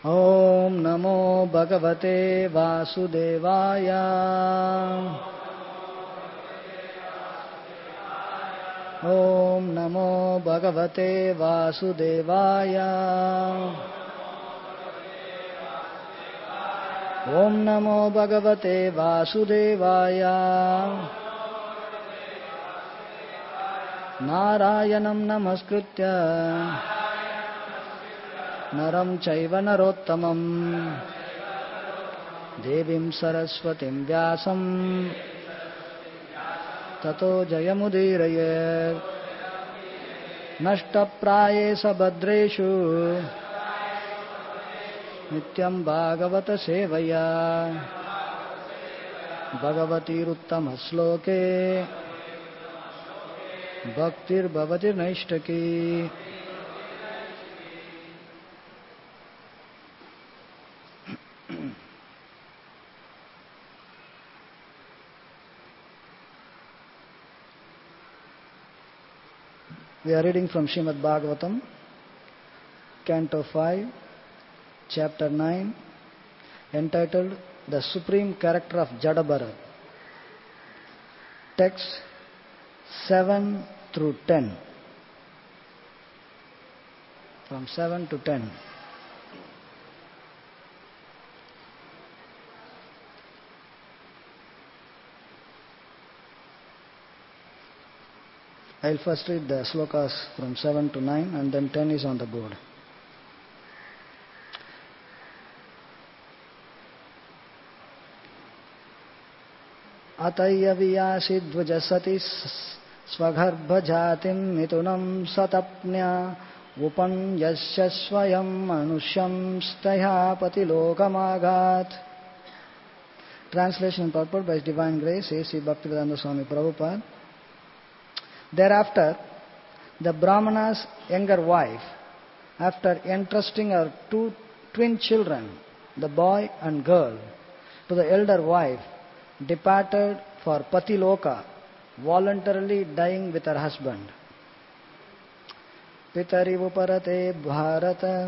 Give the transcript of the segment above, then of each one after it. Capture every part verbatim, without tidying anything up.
ॐ नमो भगवते वासुदेवाय। ॐ नमो भगवते वासुदेवाय। ॐ नमो भगवते वासुदेवाय। नारायणं नमस्कृत्य नरं चैव नरोत्तमं देवीं सरस्वतीं व्यासं ततो जयमुदीरयेत्। नष्टप्रायेष भद्रेषु नित्यं भागवत सेवया भगवतीरुत्तमश्लोके भक्तिर्भवति नैष्ठकी। We are reading from Srimad Bhagavatam, Canto five, Chapter nine, entitled The Supreme Character of Jadabharat. Text seven through ten. From seven to ten. I will first read the slokas from seven to nine and then ten is on the board. Atayya viyasi dvajasati svagarbhajatim mitunam satapnya upan yasya swayam manusyam staya patilokamaghat. Translation and purport by His Divine Grace, A C Bhaktivedanta Swami Prabhupada. Thereafter, the Brahmana's younger wife, after entrusting her two twin children, the boy and girl, to the elder wife, departed for Patiloka, voluntarily dying with her husband. Pitari uparate bharata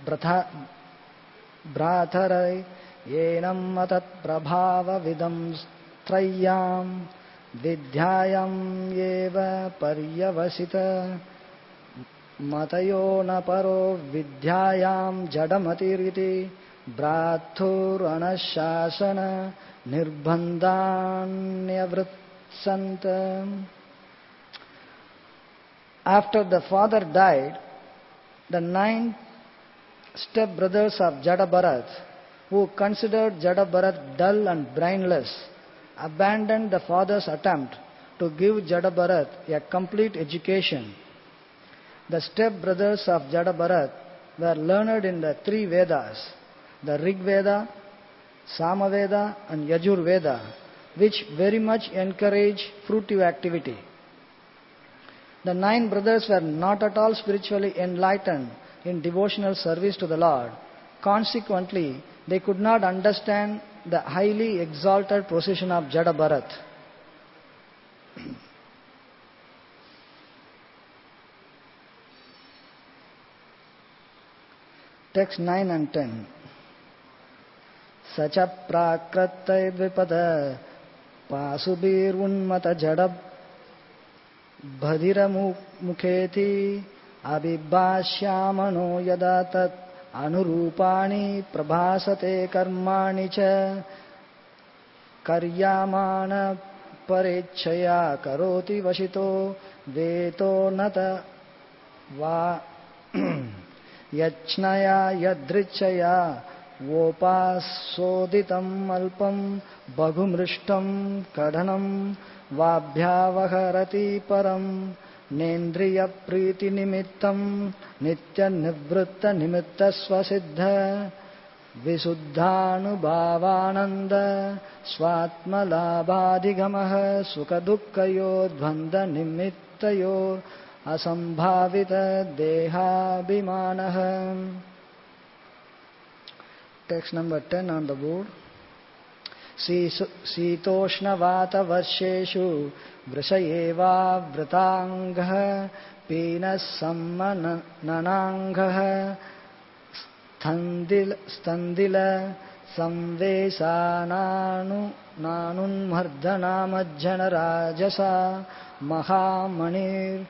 bhratharai yenam matat prabhava vidam strayam Vidyayam yeva paryavasita matayo na paro vidyayam jadamatiriti bhrathur anashasana nirbandhanyavrutsanta. After the father died, the nine step-brothers of Jadabharat, who considered Jadabharat dull and brainless, abandoned the father's attempt to give Jadabharat a complete education. The step-brothers of Jadabharat were learned in the three Vedas, the Rig Veda, Samaveda and Yajur Veda, which very much encourage fruitive activity. The nine brothers were not at all spiritually enlightened in devotional service to the Lord. Consequently, they could not understand the highly exalted position of Jadabharat. Text nine and ten. Sacha prakrattai dvipada pasubir unmata jadab bhadira mukheti abhibhashyamano yadatat anurupani prabhasate karmani cha karyamana parechaya karoti vashito veto nata va yachnaya yadrichaya vopasoditam alpam bhagumrishtam kadhanam vabhyavaharati param Nendriya priti nimittam nitya nivritta nimitta swasiddha visuddhanubhavananda swatma labhadhigamaha sukha dukkayo dvanda nimittayo asambhavita dehabhimanaha. Text number ten on the board. Sitoshna varsheshu vrishayeva vrtangah pinas sammananangah Standil, standila samvesananu nanunmardana majjana rajasa mahamanir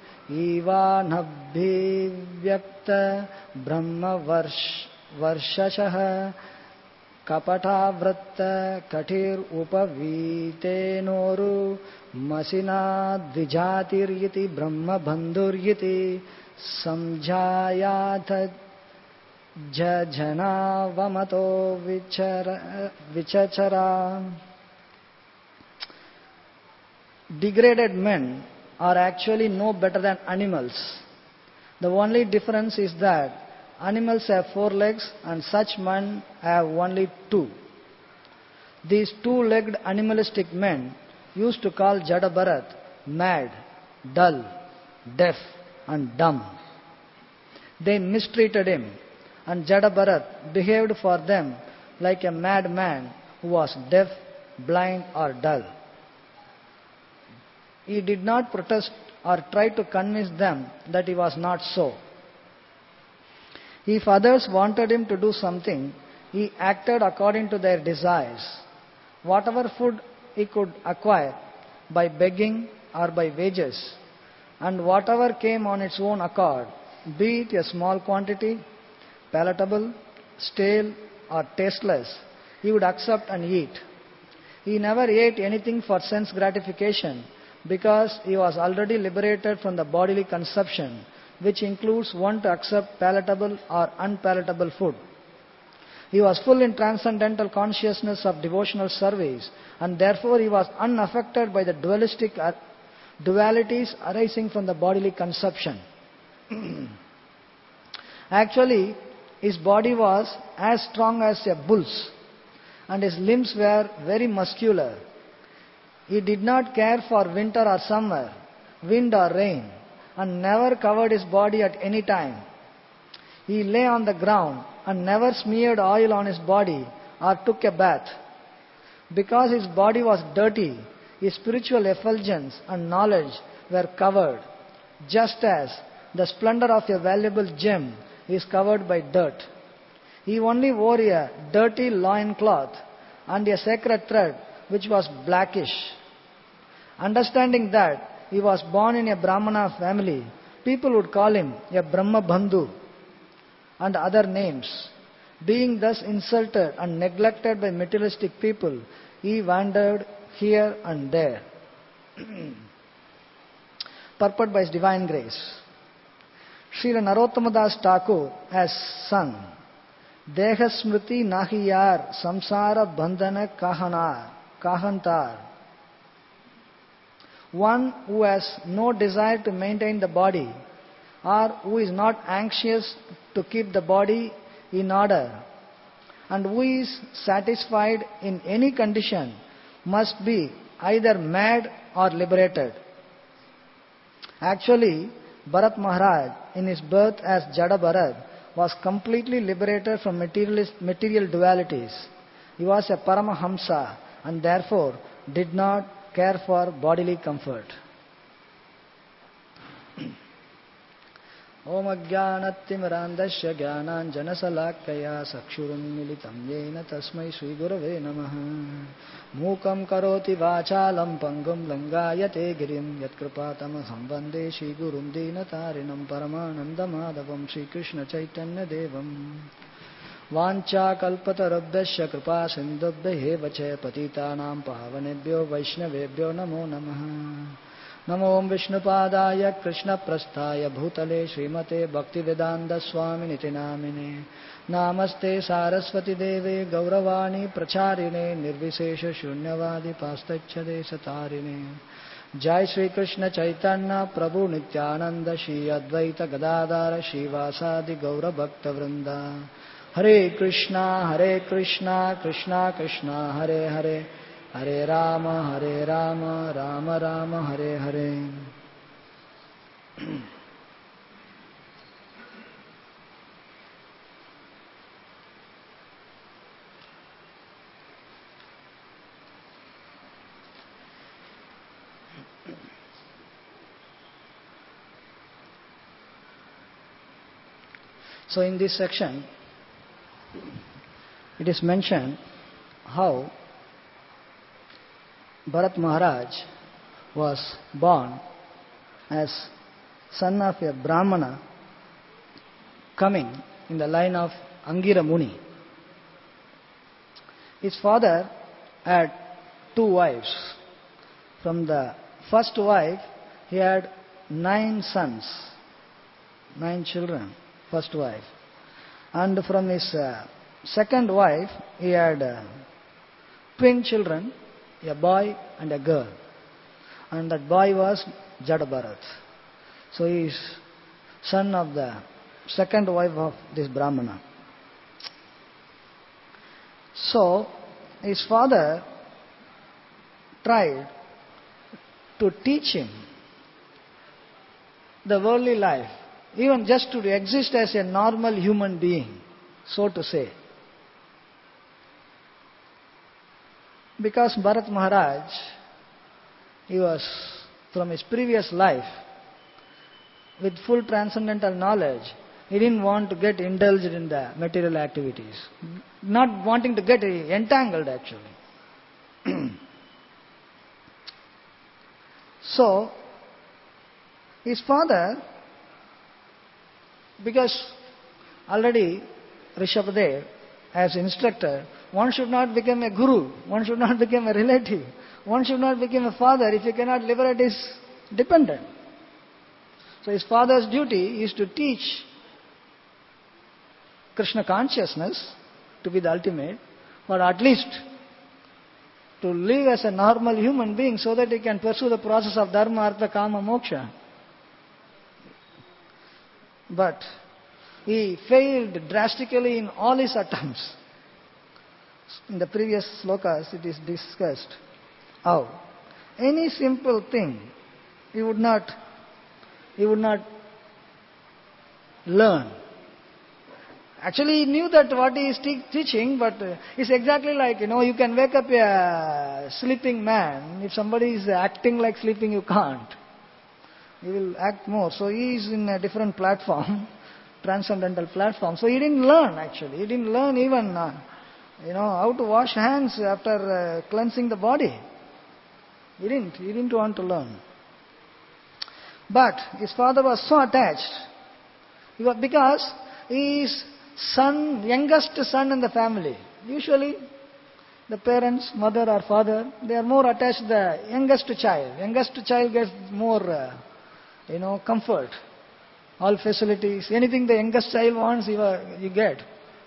ivanabhivyakta brahma varsh, varshashah kapatavratta katir upavitenoru masina dvijatir brahma bandhuryati samjayatha jajana vamato vichara, vichachara. Degraded men are actually no better than animals. The only difference is that animals have four legs and such men have only two. These two-legged animalistic men used to call Jada Bharat mad, dull, deaf and dumb. They mistreated him, and Jada Bharat behaved for them like a madman who was deaf, blind or dull. He did not protest or try to convince them that he was not so. If others wanted him to do something, he acted according to their desires. Whatever food he could acquire by begging or by wages, and whatever came on its own accord, be it a small quantity, palatable, stale or tasteless, he would accept and eat. He never ate anything for sense gratification because he was already liberated from the bodily conception, which includes one to accept palatable or unpalatable food. He was full in transcendental consciousness of devotional service, and therefore he was unaffected by the dualistic dualities arising from the bodily conception. Actually, his body was as strong as a bull's, and his limbs were very muscular. He did not care for winter or summer, wind or rain, and never covered his body at any time. He lay on the ground and never smeared oil on his body or took a bath. Because his body was dirty, his spiritual effulgence and knowledge were covered, just as the splendor of a valuable gem is covered by dirt. He only wore a dirty loin cloth and a sacred thread which was blackish. Understanding that he was born in a Brahmana family, people would call him a Brahma Bandhu and other names. Being thus insulted and neglected by materialistic people, he wandered here and there. Purport by His Divine Grace. Srila Narottama Das Thakur has sung, Deha Smriti Nahiyar Samsara Bandhana Kahanar, Kahantar. One who has no desire to maintain the body, or who is not anxious to keep the body in order, and who is satisfied in any condition, must be either mad or liberated. Actually, Bharat Maharaj, in his birth as Jada Bharat, was completely liberated from materialist, material dualities. He was a Paramahamsa and therefore did not care for bodily comfort. Om Ajnanattimirandasya Jnananjanasalakaya Sakshurummilitam Yena Tasmai Sri Gurave Namaha Mukam Karoti Vachalam Pangam Langayate Girim Yatkripatamaham Vande Shri Gurum Dinatarinam Paramanandamadavam Shri Krishna Chaitanya Devam Vancha Kalpatarabhyasya Kripa Sindhubhya Vache Patitanam Pavanebhyo Vaishnavebhyo Namo Namaha Namo Vishnupadaya Krishna Prasthaya Bhutale Srimate Bhaktivedanta Swami Niti Namine Namaste Saraswati Deve Gauravani Pracharine Nirvisesha Shunyavadi Pastachade Satarine Jai Shri Krishna Chaitanya Prabhu Nityananda Shri Advaita Gadadara Shri Vasadi Gaura Bhakta Vrinda Hare Krishna Hare Krishna Krishna Krishna Hare Hare Hare Rama, Hare Rama, Rama Rama, Hare Hare. So in this section, it is mentioned how Bharat Maharaj was born as son of a Brahmana coming in the line of Angira Muni. His father had two wives. From the first wife, he had nine sons, nine children, first wife. And from his uh, second wife, he had uh, twin children, a boy and a girl. And that boy was Jada Bharat. So he is son of the second wife of this Brahmana. So his father tried to teach him the worldly life, even just to exist as a normal human being, so to say. Because Bharat Maharaj, he was from his previous life with full transcendental knowledge. He didn't want to get indulged in the material activities, not wanting to get entangled actually. So, his father, because already Rishabhadev as instructor, one should not become a guru, one should not become a relative, one should not become a father if he cannot liberate his dependent. So his father's duty is to teach Krishna consciousness to be the ultimate, or at least to live as a normal human being so that he can pursue the process of dharma, artha, kama, moksha. But he failed drastically in all his attempts. In the previous slokas it is discussed how any simple thing he would not he would not learn. Actually, he knew that what he is te- teaching, but uh, it's exactly like, you know, you can wake up a sleeping man. If somebody is acting like sleeping, you can't. He will act more. So he is in a different platform, transcendental platform. So he didn't learn actually. He didn't learn even, uh, you know, how to wash hands after uh, cleansing the body. He didn't. He didn't want to learn. But his father was so attached. He was, because he is son, youngest son in the family. Usually, the parents, mother or father, they are more attached to the youngest child. Youngest child gets more, uh, you know, comfort, all facilities. Anything the youngest child wants, you, are, you get.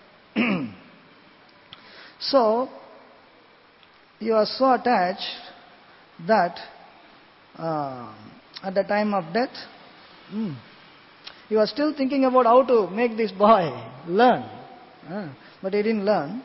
So, you are so attached that uh, at the time of death, mm, he was still thinking about how to make this boy learn. Uh, but he didn't learn.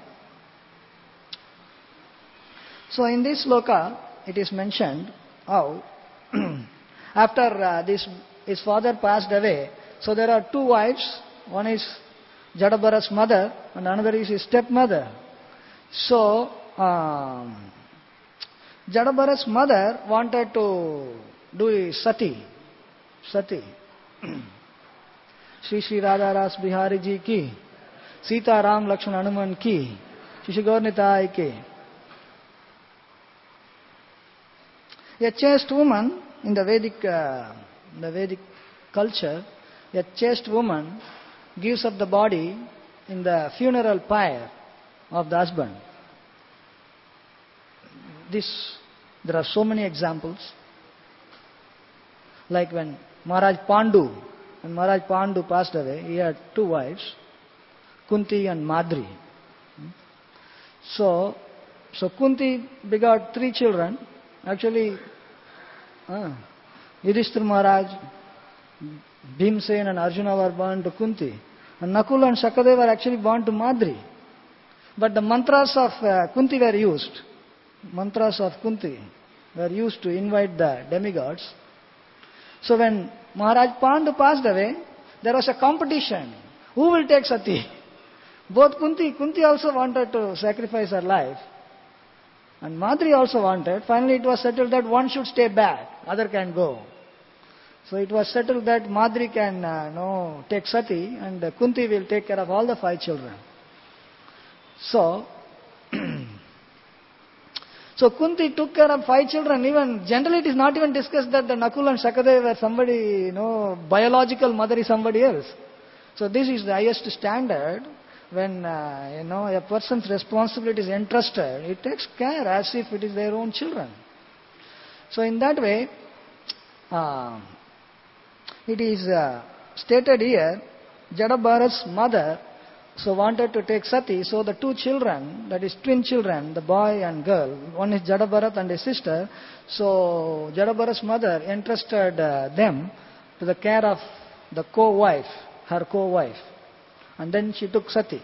So in this sloka, it is mentioned how after uh, this, his father passed away, so there are two wives. One is Jada Bharat's mother and another is his stepmother. So, um, Jada Bharat's mother wanted to do sati. Sati. Shri Shri Radha Ras Bihari Ji ki, Sita Ram Lakshman Hanuman ki, Shri Gaur Nitai ki. A chaste woman in the Vedic, uh, the Vedic culture, a chaste woman gives up the body in the funeral pyre of the husband. This, there are so many examples. Like when Maharaj Pandu, when Maharaj Pandu passed away, he had two wives, Kunti and Madri. So, so Kunti begot three children. Actually, uh, Yudhishthira Maharaj, Bhimsen and Arjuna were born to Kunti. And Nakula and Sakadeva were actually born to Madri. But the mantras of uh, Kunti were used. Mantras of Kunti were used to invite the demigods. So when Maharaj Pandu passed away, there was a competition. Who will take Sati? Both Kunti, Kunti also wanted to sacrifice her life. And Madri also wanted. Finally it was settled that one should stay back, other can go. So it was settled that Madri can uh, no, take Sati and uh, Kunti will take care of all the five children. So, so Kunti took care of five children. Even generally, it is not even discussed that the Nakul and Sakadeva were somebody, you know, biological mother is somebody else. So this is the highest standard. When uh, you know a person's responsibility is entrusted, it takes care as if it is their own children. So in that way, uh, it is uh, stated here, Jadabharat's mother so wanted to take Sati, so the two children, that is twin children, the boy and girl, one is Jadabharat and his sister, so Jadabharat's mother entrusted uh, them to the care of the co-wife, her co-wife. And then she took Sati.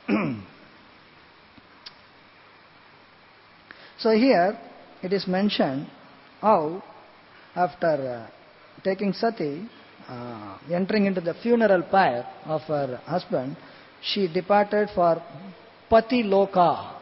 So here it is mentioned how after uh, taking Sati, uh, entering into the funeral pyre of her husband, she departed for Pati Loka,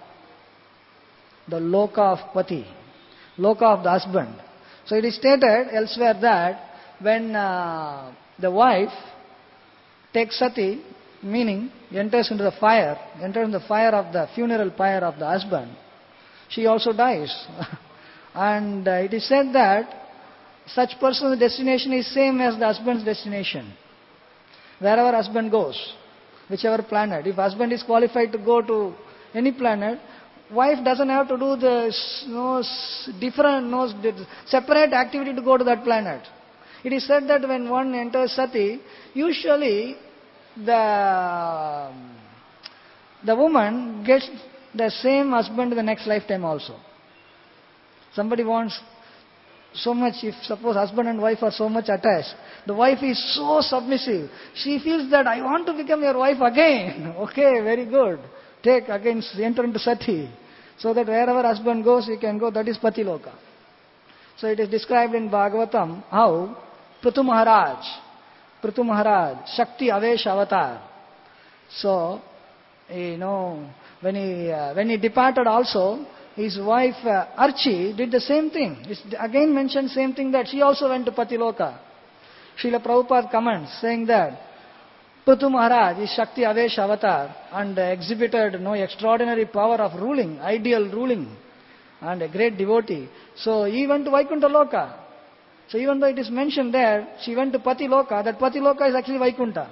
the Loka of Pati, Loka of the husband. So it is stated elsewhere that when uh, the wife takes Sati, meaning enters into the fire, enters into the fire of the funeral pyre of the husband, she also dies. And uh, it is said that such person's destination is same as the husband's destination. Wherever husband goes, whichever planet. If husband is qualified to go to any planet, wife doesn't have to do the you know, different, no, separate activity to go to that planet. It is said that when one enters Sati, usually the, the woman gets the same husband in the next lifetime also. Somebody wants so much, if suppose husband and wife are so much attached, the wife is so submissive. She feels that I want to become your wife again. Okay, very good. Take again, enter into Sati. So that wherever husband goes, he can go. That is Pati Loka. So it is described in Bhagavatam how Prithu Maharaj, Prithu Maharaj, Shakti Avesh Avatar. So, you know, when he, uh, when he departed also, his wife uh, Archi did the same thing. It's again mentioned same thing, that she also went to Pati Loka. Srila Prabhupada comments saying that Prithu Maharaj is Shakti Avesh Avatar and uh, exhibited no extraordinary power of ruling, ideal ruling, and a great devotee. So he went to Vaikuntha Loka. So even though it is mentioned there, she went to Pati Loka, that Pati Loka is actually Vaikuntha.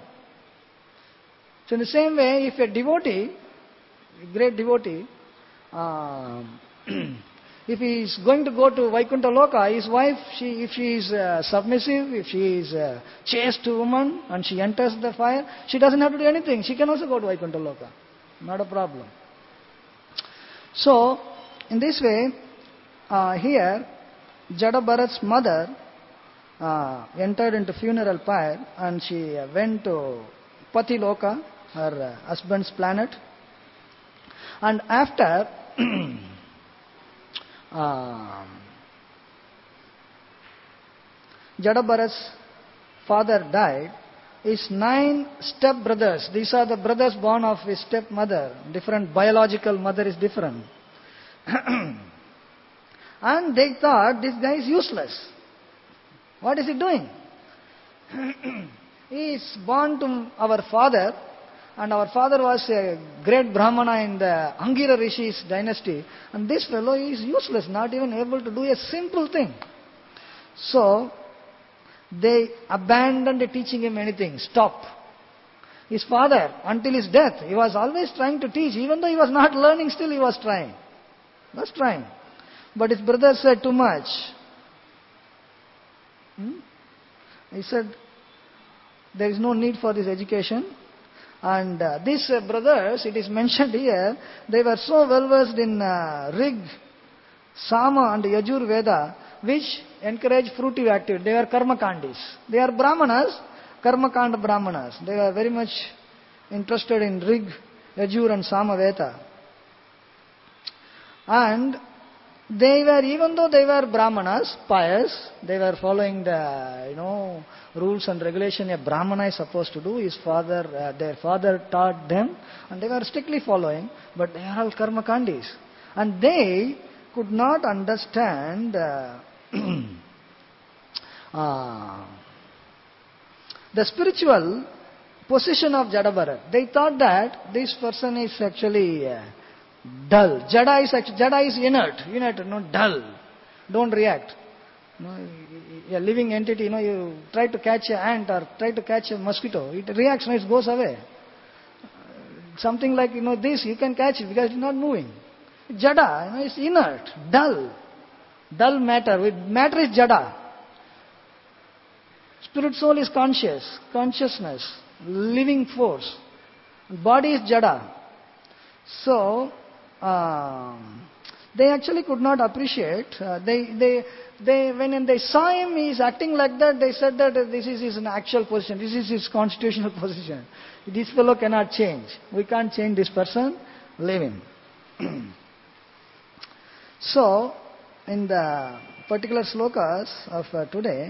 So in the same way, if a devotee, a great devotee, uh, if he is going to go to Vaikuntha Loka, his wife, she, if she is uh, submissive, if she is a chaste woman and she enters the fire, she doesn't have to do anything. She can also go to Vaikuntha Loka. Not a problem. So, in this way, uh, here, Jadabharat's mother uh, entered into funeral pyre and she uh, went to Pati Loka, her uh, husband's planet. And after uh, Jadabharat's father died, his nine step-brothers, these are the brothers born of his stepmother, different biological mother is different. And they thought this guy is useless. What is he doing? He is born to our father, and our father was a great Brahmana in the Angira Rishi's dynasty, and this fellow is useless, not even able to do a simple thing. So, they abandoned teaching him anything, stop. His father, until his death, he was always trying to teach, even though he was not learning, still he was trying. He was trying. But his brother said too much. Hmm? He said, there is no need for this education. And uh, these uh, brothers, it is mentioned here, they were so well versed in uh, Rig, Sama and Yajur Veda, which encourage fruitive activity. They are karmakandis. They are brahmanas, karmakanda brahmanas. They are very much interested in Rig, Yajur and Sama Veda. And they were, even though they were brahmanas, pious, they were following the, you know, rules and regulation a brahmana is supposed to do. His father, uh, their father taught them, and they were strictly following, but they are all karmakandis. And they could not understand uh, uh, the spiritual position of Jada Bharat. They thought that this person is actually uh, dull. Jada is actually, Jada is inert, inert, no dull. Don't react. You know, a living entity, you know, you try to catch an ant or try to catch a mosquito, it reacts, no, it goes away. Something like, you know, this, you can catch it because it's not moving. Jada, you know, is inert, dull. Dull matter. Matter is Jada. Spirit soul is conscious, consciousness, living force. Body is Jada. So, um, they actually could not appreciate. Uh, they, they, they, when they saw him, he is acting like that. They said that this is his actual position. This is his constitutional position. This fellow cannot change. We can't change this person. Leave him. So, in the particular slokas of uh, today,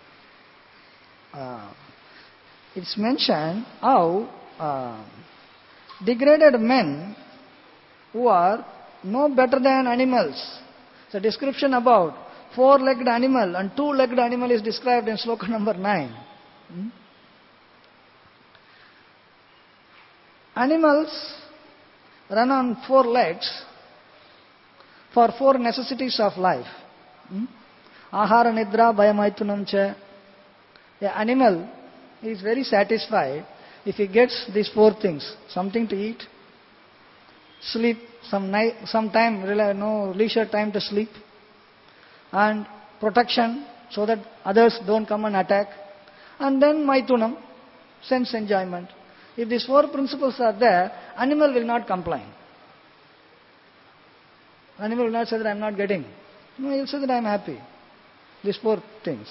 uh, it's mentioned how uh, degraded men who are no better than animals. The description about four-legged animal and two-legged animal is described in sloka number nine. Hmm? Animals run on four legs for four necessities of life. Hmm? Ahara nidra bhayamaithunam cha. The animal is very satisfied if he gets these four things. Something to eat, sleep, some night, some time, no leisure time to sleep, and protection so that others don't come and attack, and then maithunam, sense enjoyment. If these four principles are there, animal will not complain. Animal will not say that I am not getting. No, he will say that I am happy. These four things.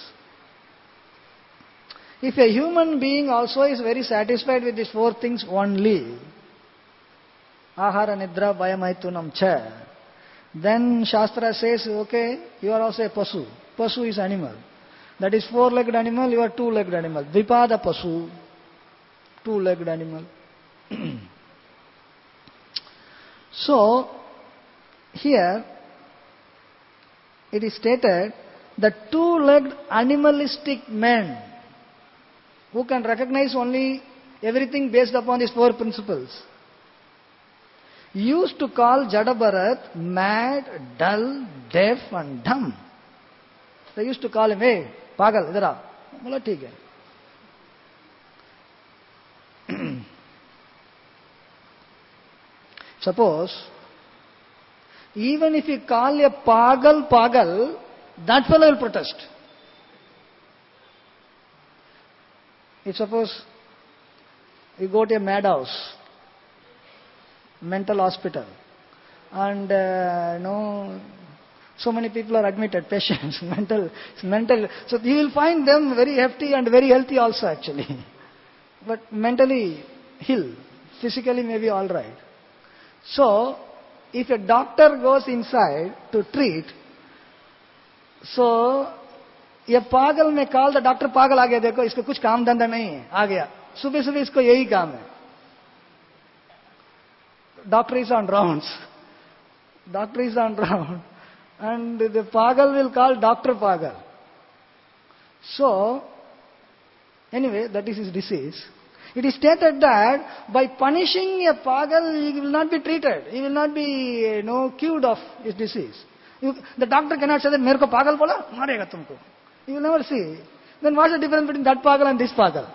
If a human being also is very satisfied with these four things only, ahara nidra bhayamaithunam cha, then Shastra says, okay, you are also a pasu. Pasu is animal. That is four-legged animal, you are two-legged animal. Dvipada pasu, two-legged animal. So, here, it is stated that two-legged animalistic men who can recognize only everything based upon these four principles used to call Jada Bharat mad, dull, deaf and dumb. They used to call him, hey, pagal, idhar aa. Bola, theek hai. Suppose, even if you call a pagal pagal, that fellow will protest. If suppose you go to a madhouse, mental hospital, and uh, you know, so many people are admitted, patients, mental, mental. So you will find them very hefty and very healthy also actually, but mentally ill, physically maybe all right. So if a doctor goes inside to treat, so ये पागल में call the doctor पागल आ गया, देखो इसको कुछ काम धंधा नहीं है, आ गया सुबह सुबह इसको यही काम है. Doctor is on rounds. Doctor is on round. And the pagal will call doctor pagal. So, anyway, that is his disease. It is stated that by punishing a pagal, he will not be treated. He will not be, you know, cured of his disease. You, the doctor cannot say that, मेरे को पागल बोला, मारेगा तुमको. You will never see. Then what's the difference between that pagal and this pagal?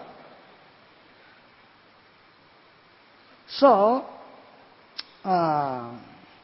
So, uh,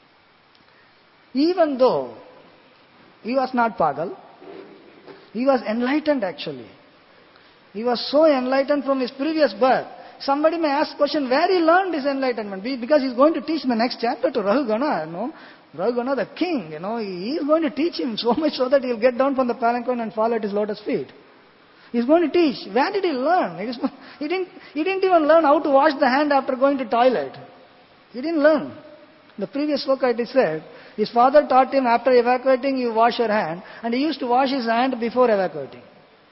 even though he was not pagal, he was enlightened actually. He was so enlightened from his previous birth. Somebody may ask question, where he learned his enlightenment? Because he's going to teach in the next chapter to Rahugana, you know. Rahugana the king, you know, he is going to teach him so much so that he'll get down from the palanquin and fall at his lotus feet. He's going to teach. Where did he learn? It is, he, didn't, he didn't even learn how to wash the hand after going to toilet. He didn't learn. The previous sloka it is said, his father taught him after evacuating you wash your hand, and he used to wash his hand before evacuating.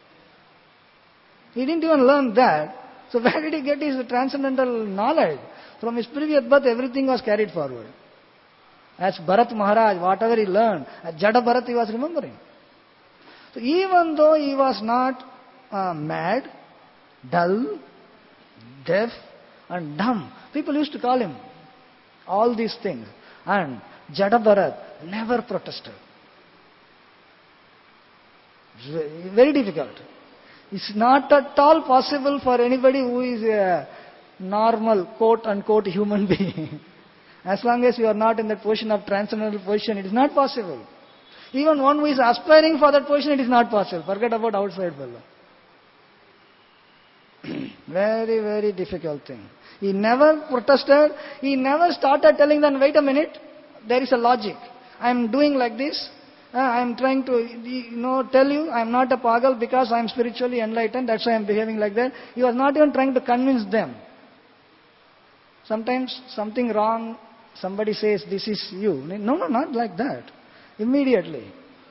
He didn't even learn that. So where did he get his transcendental knowledge? From his previous birth everything was carried forward. As Bharat Maharaj, whatever he learned, as Jada Bharat he was remembering. So even though he was not uh, mad, dull, deaf and dumb. People used to call him all these things. And Jada Bharat never protested. It's very difficult. It's not at all possible for anybody who is a normal, quote unquote, human being. As long as you are not in that position of transcendental position, it is not possible. Even one who is aspiring for that position, it is not possible. Forget about outside fellow. Very, very difficult thing. He never protested. He never started telling them, wait a minute, there is a logic. I am doing like this. Uh, I am trying to, you know, tell you I am not a pagal because I am spiritually enlightened. That's why I am behaving like that. He was not even trying to convince them. Sometimes something wrong, somebody says, this is you. No, no, not like that. Immediately.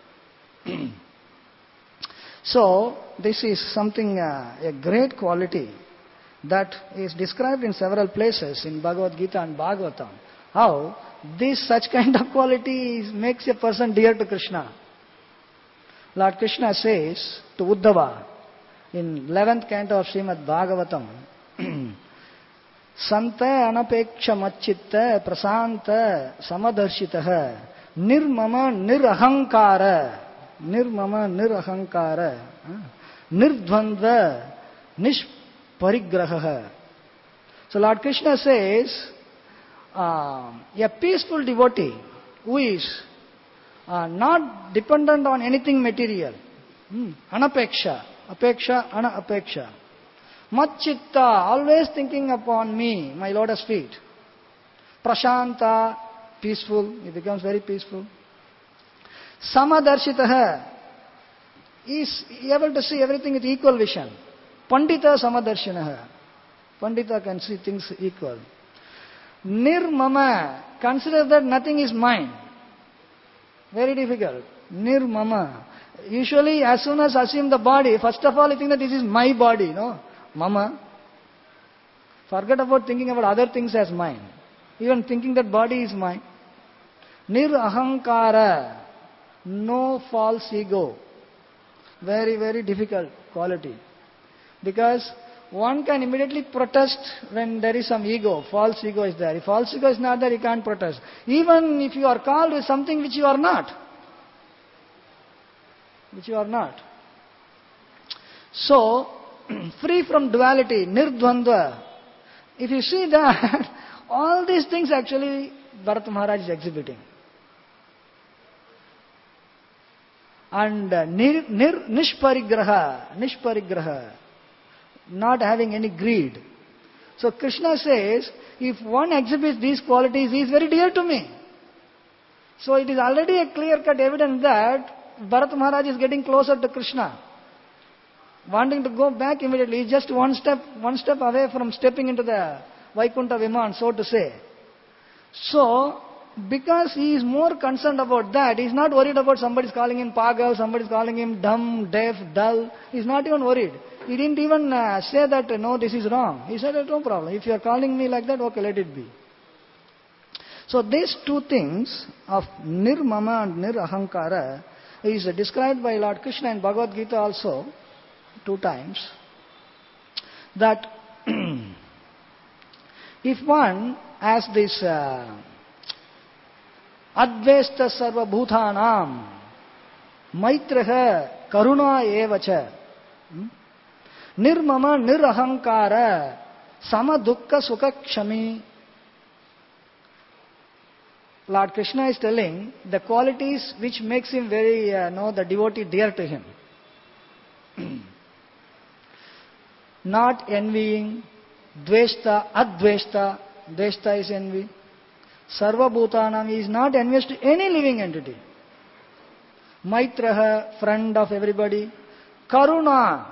So, this is something, uh, a great quality that is described in several places in Bhagavad Gita and Bhagavatam. How this such kind of quality is, makes a person dear to Krishna. Lord Krishna says to Uddhava in eleventh canto of Srimad Bhagavatam, Santa anapeksha machitta prasanta samadarshitaha nirmama nirahankara nirmama nirahankara nirdvandva nishparigraha. So Lord Krishna says, uh, a peaceful devotee who is uh, not dependent on anything material, hmm. anapeksha, apeksha, ana-apeksha, machitta, always thinking upon me, my lotus feet, prashanta, peaceful, he becomes very peaceful, samadarshitaha, is able to see everything with equal vision, pandita samadarshinaha, pandita can see things equal, nirmama, consider that nothing is mine, very difficult, nirmama, usually as soon as assume the body, first of all you think that this is my body, no, mama, forget about thinking about other things as mine, even thinking that body is mine, nirahankara, no false ego, very very difficult quality, because one can immediately protest when there is some ego, false ego is there. If false ego is not there, you can't protest. Even if you are called with something which you are not. Which you are not. So, free from duality, nirdvandva. If you see that, all these things actually Bharata Maharaj is exhibiting. And uh, nir, nir, nishparigraha, nishparigraha. Not having any greed. So Krishna says, if one exhibits these qualities, he is very dear to me. So it is already a clear-cut evidence that Bharata Maharaj is getting closer to Krishna. Wanting to go back immediately, he is just one step, one step away from stepping into the Vaikuntha Viman, so to say. So, because he is more concerned about that, he is not worried about somebody is calling him pagal, somebody is calling him dumb, deaf, dull. He is not even worried. He didn't even uh, say that, no, this is wrong. He said, no problem. If you are calling me like that, okay, let it be. So these two things of nirmama and nirahankara is described by Lord Krishna in Bhagavad Gita also, two times, that if one has this uh, advesta sarva bhutanam maitraha karuna evacha, hmm? Nirmama nirahankara sama dukkha sukha kshami. Lord Krishna is telling the qualities which makes him very, uh, know, the devotee dear to him. Not envying, dveshta, adveshta, dveshta is envy. Sarva bhutanam, he is not envious to any living entity. Maitraha, friend of everybody. Karuna,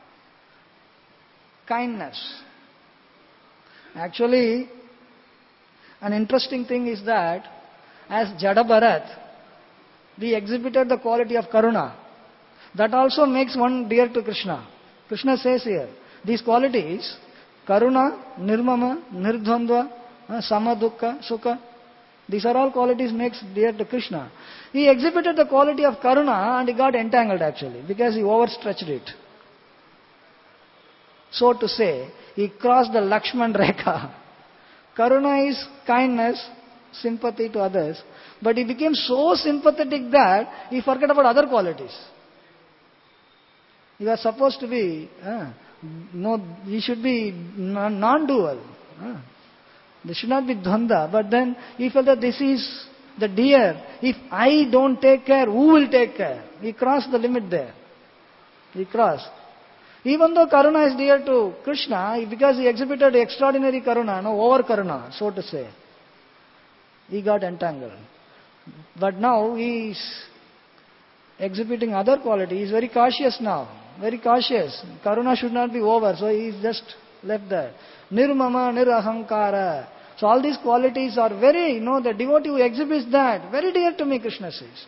kindness. Actually, an interesting thing is that as Jada Bharat, we exhibited the quality of Karuna. That also makes one dear to Krishna. Krishna says here, these qualities, Karuna, Nirmama, Nirdvandva, Samadukka, Sukha, these are all qualities makes dear to Krishna. He exhibited the quality of Karuna and he got entangled actually, because he overstretched it. so to say, he crossed the Lakshman Rekha. Karuna is kindness, sympathy to others, but he became so sympathetic that he forgot about other qualities. He was supposed to be, uh, no, he should be non-dual. Uh, there should not be dvanda, but then he felt that this is the deer. If I don't take care, who will take care? He crossed the limit there. He crossed. Even though Karuna is dear to Krishna, because he exhibited extraordinary Karuna, no, over Karuna, so to say, he got entangled. But now he is exhibiting other quality. He is very cautious now. Very cautious. Karuna should not be over, so he is just left there. Nirmama, nirahankara. So all these qualities are very, you know, the devotee who exhibits that, very dear to me, Krishna says.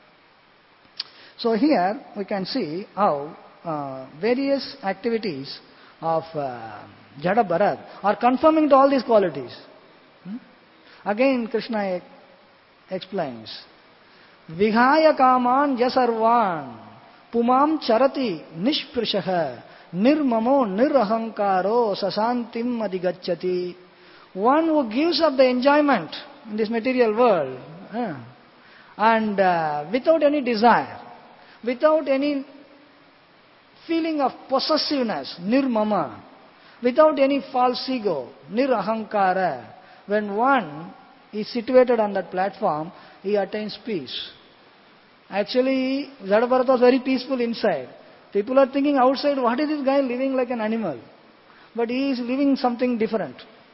So here we can see how uh, various activities of uh, Jada Bharat are confirming to all these qualities. Hmm? Again Krishna explains. Vihaya kaman yasarvan pumam charati nishprishaha nirmamo nirahankaro sasantim adigacchati. One who gives up the enjoyment in this material world uh, and uh, without any desire, without any feeling of possessiveness, nirmama, without any false ego, nirahankara, when one is situated on that platform, he attains peace. Actually, Jada Bharat was very peaceful inside. People are thinking outside, what is this guy living like an animal? But he is living something different,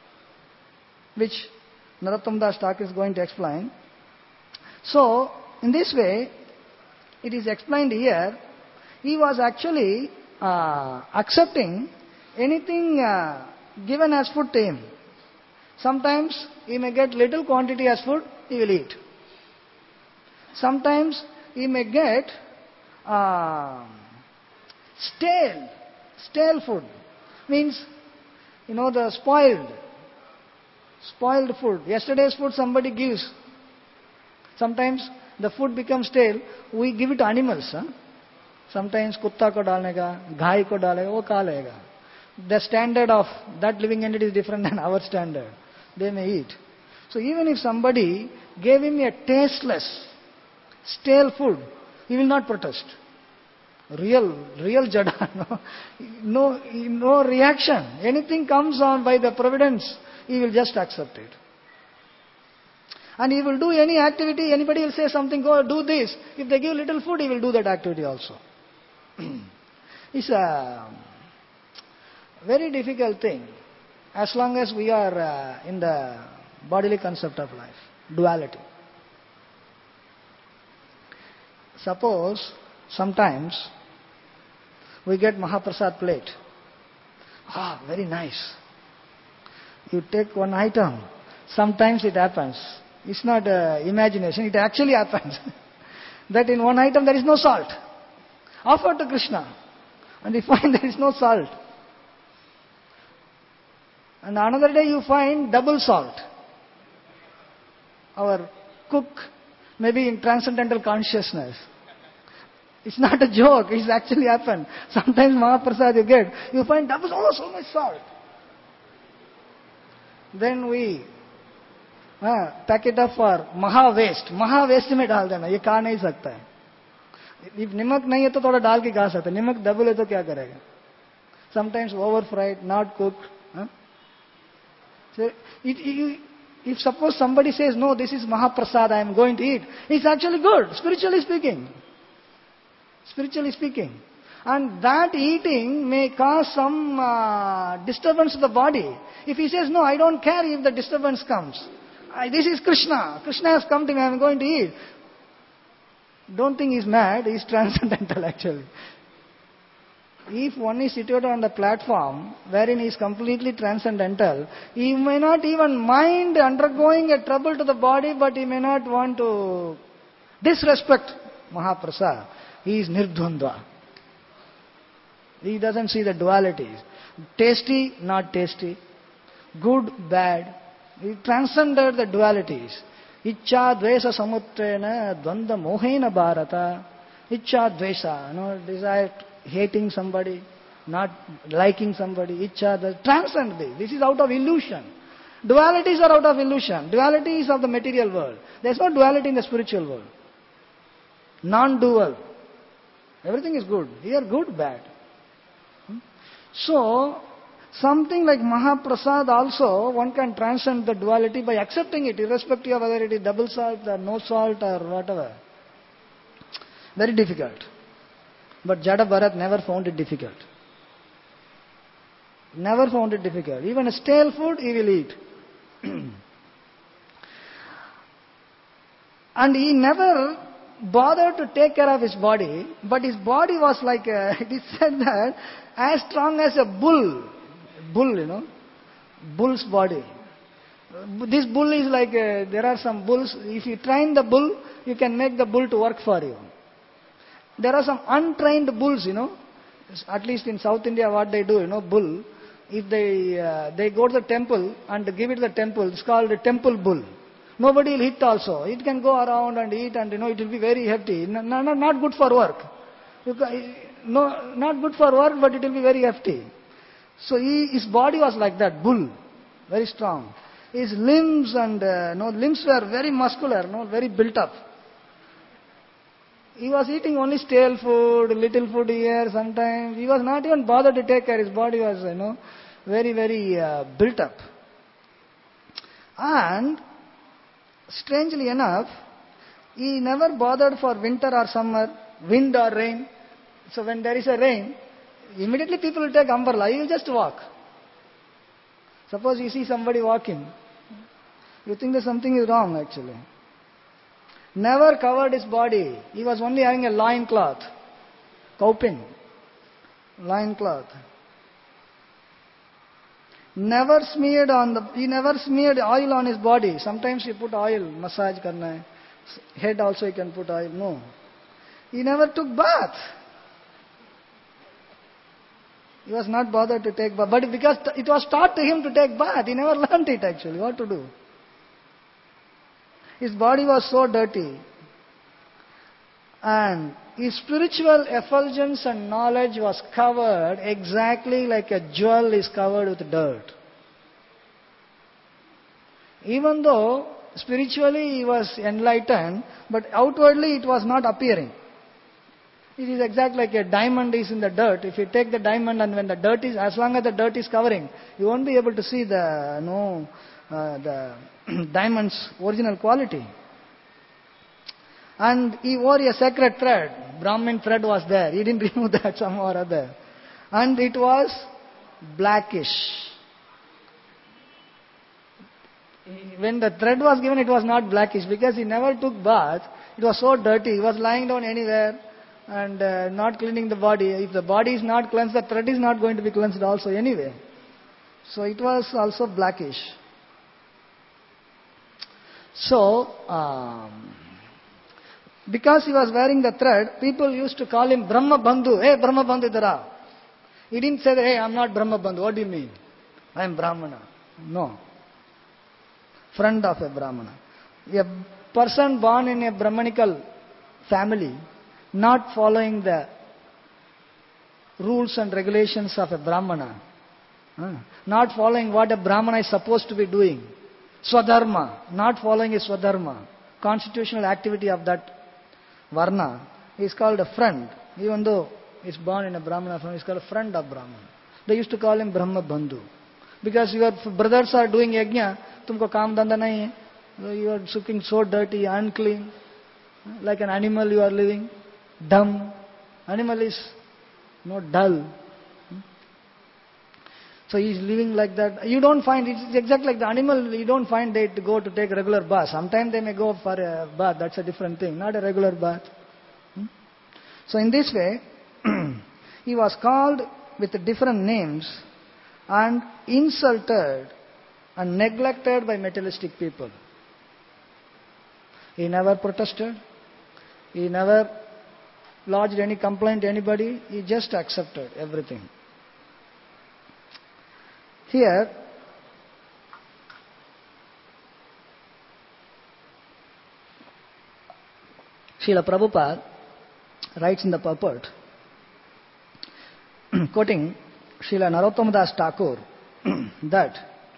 which Narottam Das Thakur is going to explain. So, in this way, it is explained here, he was actually uh, accepting anything uh, given as food to him. Sometimes he may get little quantity as food, he will eat. Sometimes he may get uh, stale, stale food. Means, you know, the spoiled, spoiled food. Yesterday's food somebody gives. Sometimes the food becomes stale, we give it to animals. Huh? Sometimes kutta ko dalne ka, ghai ko dalega, wo kha lega. The standard of that living entity is different than our standard. They may eat. So even if somebody gave him a tasteless, stale food, he will not protest. Real, real Jada, no, no, no reaction. Anything comes on by the providence, he will just accept it. And he will do any activity, anybody will say something, go do this. If they give little food, he will do that activity also. It's a very difficult thing. As long as we are uh, in the bodily concept of life, duality. Suppose, sometimes, we get Mahaprasad plate. Ah, very nice. You take one item. Sometimes it happens. It's not uh, imagination, it actually happens. That in one item there is no salt. Offer to Krishna. And you find there is no salt. And another day you find double salt. Our cook, maybe in transcendental consciousness. It's not a joke, it's actually happened. Sometimes Mahaprasad you get, you find double, oh, so much salt. Then we uh, pack it up for Maha waste. Maha waste में डाल देना, ये खा नहीं सकता है. If nimak नहीं है तो थोड़ा डाल के खा सकते हैं. Nimak double है तो क्या करेगा? Sometimes over fried, not cooked. Huh? So it, it, if suppose somebody says, no, this is Mahaprasad, I am going to eat, it's actually good, spiritually speaking. Spiritually speaking. And that eating may cause some uh, disturbance to the body. If he says, no, I don't care if the disturbance comes. I, this is Krishna. Krishna has come to me, I am going to eat. Don't think he's mad, he's transcendental actually. If one is situated on the platform wherein he is completely transcendental, he may not even mind undergoing a trouble to the body, but he may not want to disrespect Mahaprasad. He is nirdvandva. He doesn't see the dualities. Tasty, not tasty. Good, bad. He transcended the dualities. Ichcha dvesa samutrena dvanda mohena bharata. Ichcha dvesa, you know, desire, hating somebody, not liking somebody, each other. Transcend this. This is out of illusion. Dualities are out of illusion. Duality is of the material world. There is no duality in the spiritual world. Non-dual. Everything is good. Here, good, bad. Hmm? So, something like Mahaprasad also, one can transcend the duality by accepting it, irrespective of whether it is double salt or no salt or whatever. Very difficult. But Jada Bharat never found it difficult. Never found it difficult. Even a stale food he will eat. And he never bothered to take care of his body, but his body was like, a, it is said that, as strong as a bull. Bull, you know. Bull's body. This bull is like, a, there are some bulls, if you train the bull, you can make the bull to work for you. There are some untrained bulls, you know. At least in South India, what they do, you know, bull. If they uh, they go to the temple and give it to the temple, it's called a temple bull. Nobody will hit also. It can go around and eat, and you know it will be very hefty. No, no, not good for work. You can, no, not good for work, but it will be very hefty. So he, his body was like that, bull, very strong. His limbs and uh, no limbs were very muscular, no, very built up. He was eating only stale food, little food here sometimes. He was not even bothered to take care. His body was, you know, very, very uh, built up. And, strangely enough, he never bothered for winter or summer, wind or rain. So when there is a rain, immediately people will take umbrella. He will just walk. Suppose you see somebody walking, you think that something is wrong actually. Never covered his body. He was only having a loin cloth. Kaupin. Loin cloth. Never smeared on the, he never smeared oil on his body. Sometimes he put oil, massage karna hai. Head also he can put oil. No. He never took bath. He was not bothered to take bath. But because it was taught to him to take bath, he never learnt it actually, what to do. His body was so dirty. And his spiritual effulgence and knowledge was covered exactly like a jewel is covered with dirt. Even though spiritually he was enlightened, but outwardly it was not appearing. It is exactly like a diamond is in the dirt. If you take the diamond and when the dirt is, as long as the dirt is covering, you won't be able to see the, no, uh, the diamond's original quality. And he wore a sacred thread. Brahmin thread was there. He didn't remove that somehow or other. And it was blackish. When the thread was given, it was not blackish because he never took bath. It was so dirty. He was lying down anywhere and uh, not cleaning the body. If the body is not cleansed, the thread is not going to be cleansed also anyway. So it was also blackish. So, um, because he was wearing the thread, people used to call him Brahma Bandhu. Hey, Brahma Bandhu Idara. He didn't say that, hey, I'm not Brahma Bandhu. What do you mean? I am Brahmana. No. Friend of a Brahmana. A person born in a Brahmanical family, not following the rules and regulations of a Brahmana, not following what a Brahmana is supposed to be doing, Swadharma, not following a Swadharma, constitutional activity of that Varna, he is called a friend. Even though he is born in a Brahmana family, he is called a friend of Brahmana. They used to call him Brahma Bandhu. Because your brothers are doing yajna, tumko kaam dhanda nahi hai. You are looking so dirty, unclean. Like an animal you are living. Dumb. Animal is not dull. So he is living like that. You don't find, it's exactly like the animal, you don't find they go to take regular bath. Sometimes they may go for a bath, that's a different thing, not a regular bath. Hmm? So in this way, he was called with different names and insulted and neglected by materialistic people. He never protested. He never lodged any complaint to anybody. He just accepted everything. Here, Srila Prabhupada writes in the purport, quoting Srila Narottama Das Thakur, that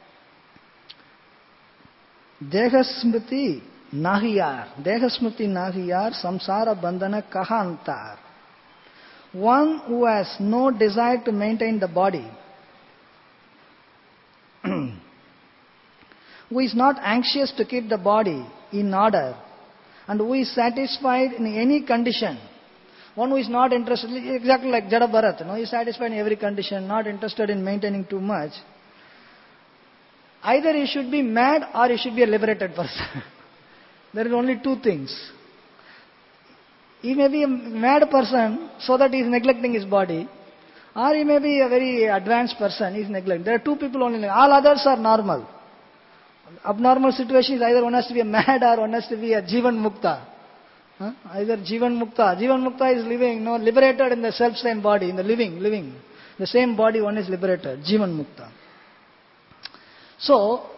Dehasmriti Nahiyar, Dehasmriti Nahiyar, Samsara Bandhana Kahantar. One who has no desire to maintain the body, who is not anxious to keep the body in order, and who is satisfied in any condition. One who is not interested, exactly like Jada Bharat, you know, he is satisfied in every condition, not interested in maintaining too much. Either he should be mad or he should be a liberated person. There is only two things. He may be a mad person so that he is neglecting his body, or he may be a very advanced person, he is neglecting. There are two people only. All others are normal. Abnormal situation is either one has to be a mad or one has to be a Jivan Mukta. Huh? Either Jivan Mukta. Jivan Mukta is living, no, liberated in the self-same body, in the living, living. The same body one is liberated. Jivan Mukta. So,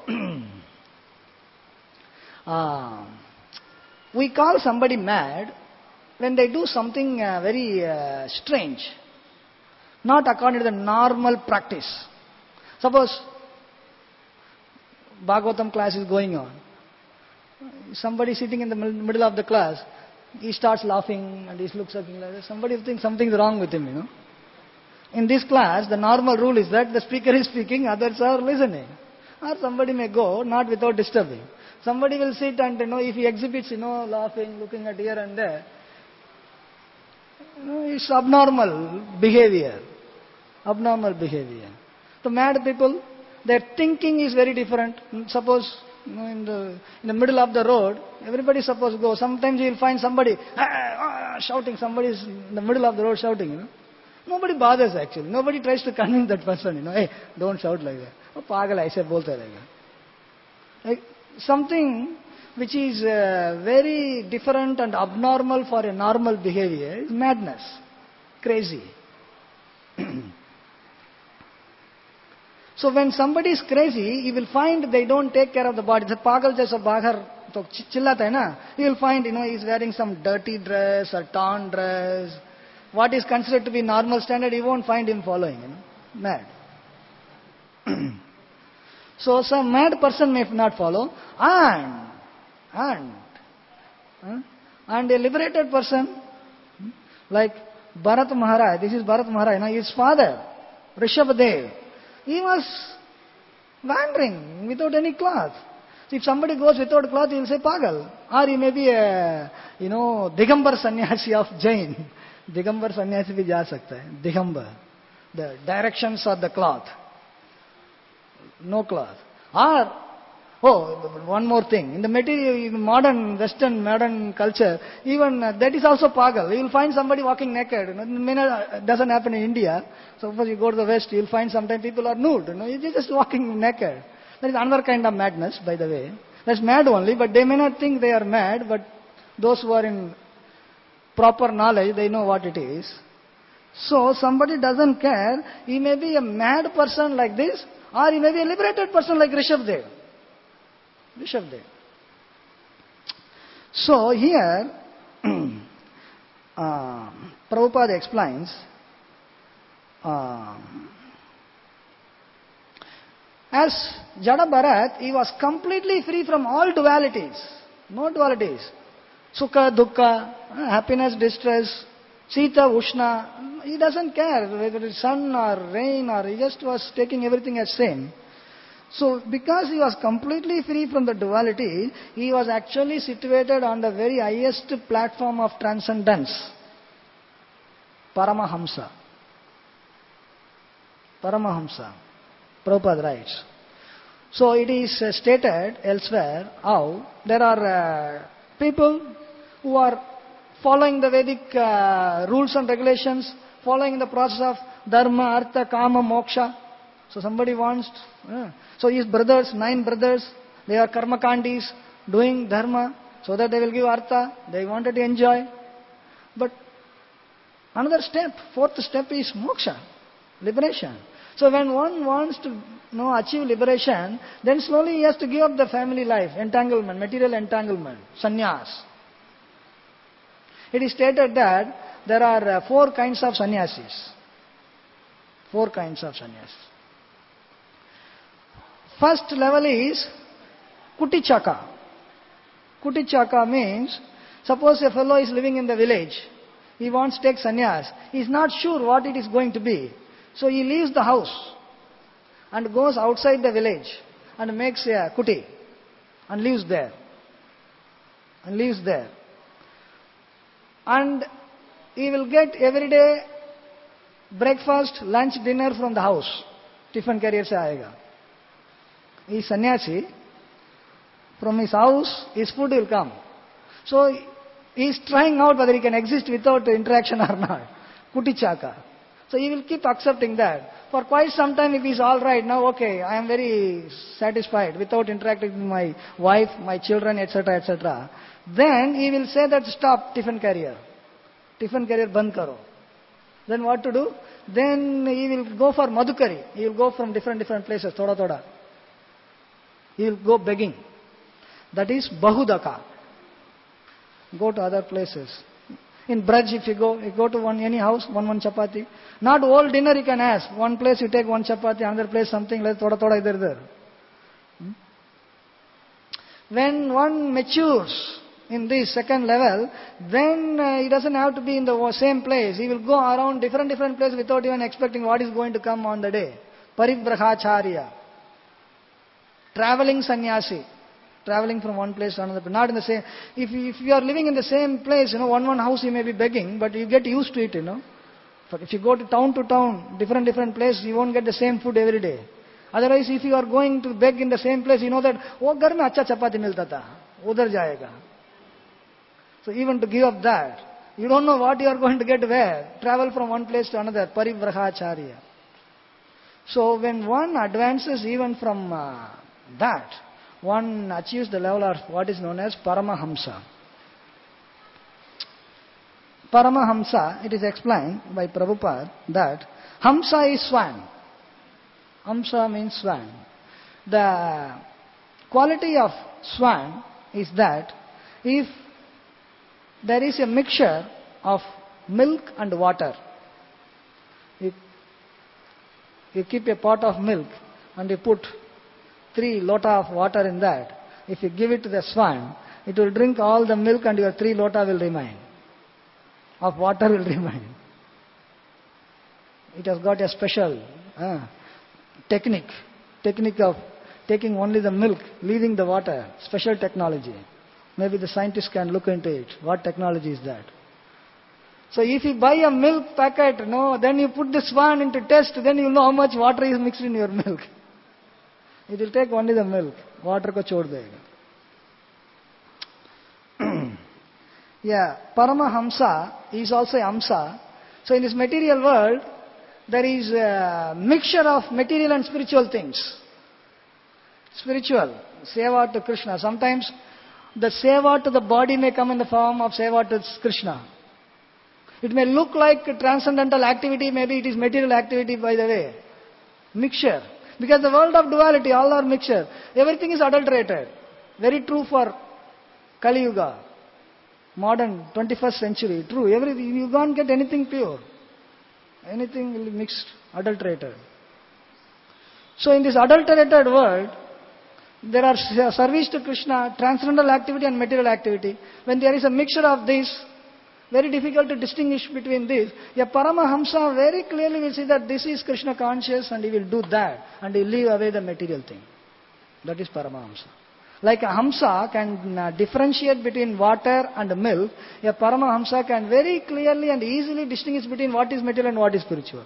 uh, we call somebody mad when they do something uh, very uh, strange, not according to the normal practice. Suppose Bhagavatam class is going on. Somebody sitting in the middle of the class, he starts laughing and he looks like that. Somebody thinks something's wrong with him, you know. In this class, the normal rule is that the speaker is speaking, others are listening. Or somebody may go, not without disturbing. Somebody will sit and, you know, if he exhibits, you know, laughing, looking at here and there, you know, it's abnormal behavior. Abnormal behavior. The mad people, their thinking is very different. Suppose, you know, in the in the middle of the road, everybody suppose go. Sometimes you will find somebody ah, ah, shouting. Somebody is in the middle of the road shouting. You know, nobody bothers actually. Nobody tries to convince that person. You know, hey, don't shout like that. Oh, pagal, aise bolte rahega. Like something which is uh, very different and abnormal for a normal behavior is madness, crazy. So when somebody is crazy, you will find they don't take care of the body. The pagal jaisa bahar to chillata hai na. You will find, you know, he is wearing some dirty dress or torn dress. What is considered to be normal standard, you won't find him following. You know, mad. So some mad person may not follow, and and uh, and a liberated person like Bharat Maharaj. This is Bharat Maharaj. You know, his father, Rishabhadev. He was wandering without any cloth. So if somebody goes without cloth, he will say pagal. Or he may be a, you know, Digambar sannyasi of Jain. Digambar sannyasi bhi ja sakta hai. Digambar. The directions of the cloth. No cloth. Or, oh, one more thing. In the material, in modern, Western, modern culture, even uh, that is also pagal. You will find somebody walking naked. You know, it may not, it doesn't happen in India. So suppose you go to the West, you will find sometimes people are nude. You know, they're just walking naked. That is another kind of madness, by the way. That's mad only, but they may not think they are mad, but those who are in proper knowledge, they know what it is. So somebody doesn't care. He may be a mad person like this, or he may be a liberated person like Rishabdev. Rishabdev. So here, uh, Prabhupada explains, uh, as Jada Bharat, he was completely free from all dualities. No dualities. Sukha, dukkha, happiness, distress, Sita, Ushna. He doesn't care whether it's sun or rain, or he just was taking everything as same. So because he was completely free from the duality, he was actually situated on the very highest platform of transcendence. Paramahamsa. Paramahamsa. Prabhupada writes. So it is uh, stated elsewhere how there are uh, people who are following the Vedic uh, rules and regulations, following the process of dharma, artha, kama, moksha. So somebody wants, uh, so his brothers, nine brothers, they are karmakandis, doing dharma, so that they will give artha, they wanted to enjoy. But another step, fourth step is moksha, liberation. So when one wants to, you know, achieve liberation, then slowly he has to give up the family life, entanglement, material entanglement, sannyas. It is stated that there are uh, four kinds of sannyasis. Four kinds of sannyas. First level is Kutichaka. Kutichaka means, suppose a fellow is living in the village. He wants to take sannyas. He is not sure what it is going to be. So he leaves the house and goes outside the village and makes a kuti and lives there. And lives there. And he will get every day breakfast, lunch, dinner from the house. Tiffin carrier se aayega. He is sannyasi. From his house, his food will come. So he is trying out whether he can exist without interaction or not. Kutichaka. So he will keep accepting that. For quite some time, if he is all right, now okay, I am very satisfied without interacting with my wife, my children, et cetera, et cetera. Then he will say that stop tiffin carrier. Tiffin carrier band karo. Then what to do? Then he will go for madhukari. He will go from different different places, thoda thoda. He will go begging. That is bahudaka. Go to other places. In Braj, if you go, you go to one any house, one one chapati. Not whole dinner you can ask. One place you take one chapati, another place something like thoda thoda idhar idhar. Hmm? When one matures in this second level, then uh, he doesn't have to be in the same place. He will go around different different places without even expecting what is going to come on the day. Paribrahacharya. Traveling sannyasi. Traveling from one place to another, not in the same. If you, if you are living in the same place, you know, one one house you may be begging, but you get used to it, you know. But if you go to town to town, different different place, you won't get the same food every day. Otherwise, if you are going to beg in the same place, you know that oh, घर में अच्छा चपाती मिलता था, उधर जाएगा. So even to give up that, you don't know what you are going to get where. Travel from one place to another, parivrahacharya. So when one advances even from uh, that, one achieves the level of what is known as Paramahamsa. Paramahamsa, it is explained by Prabhupada that Hamsa is swan. Hamsa means swan. The quality of swan is that if there is a mixture of milk and water, you, you keep a pot of milk and you put three lota of water in that. If you give it to the swan, it will drink all the milk and your three lota will remain. Of water will remain. It has got a special uh, technique. Technique of taking only the milk, leaving the water. Special technology. Maybe the scientists can look into it. What technology is that? So if you buy a milk packet, no, then you put the swan into test, then you know how much water is mixed in your milk. It will take only the milk. Water ko chhod dega. Yeah, Paramahamsa is also Hamsa. So in this material world, there is a mixture of material and spiritual things. Spiritual, seva to Krishna. Sometimes the seva to the body may come in the form of seva to Krishna. It may look like a transcendental activity, maybe it is material activity by the way. Mixture. Because the world of duality, all are mixture. Everything is adulterated. Very true for Kali Yuga. Modern twenty-first century. True. Everything. You can't get anything pure. Anything will be mixed, adulterated. So in this adulterated world, there are service to Krishna, transcendental activity and material activity. When there is a mixture of this, very difficult to distinguish between this. A Paramahamsa very clearly will see that this is Krishna conscious and he will do that and he will leave away the material thing. That is Paramahamsa. Like a Hamsa can uh, differentiate between water and milk, a Paramahamsa can very clearly and easily distinguish between what is material and what is spiritual.